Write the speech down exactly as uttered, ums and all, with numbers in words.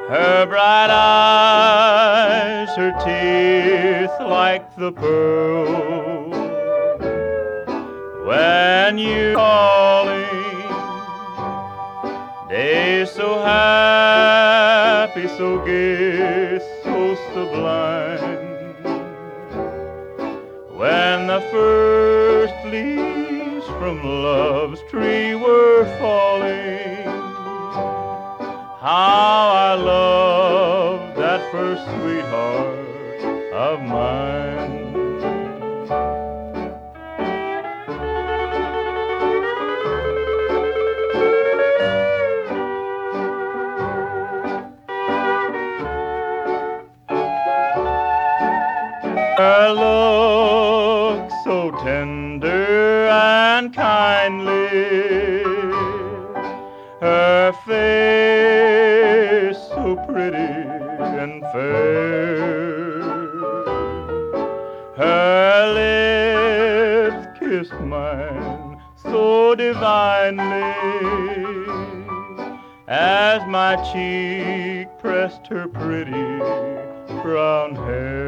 Her bright eyes, her teeth like the pearl. When you're calling, days so happy, so gay, so sublime. When the first leaves from love's tree were falling, how I loved that first sweetheart of mine. Her look so tender and kindly, her face so pretty and fair, her lips kissed mine so divinely, as my cheek pressed her pretty brown hair.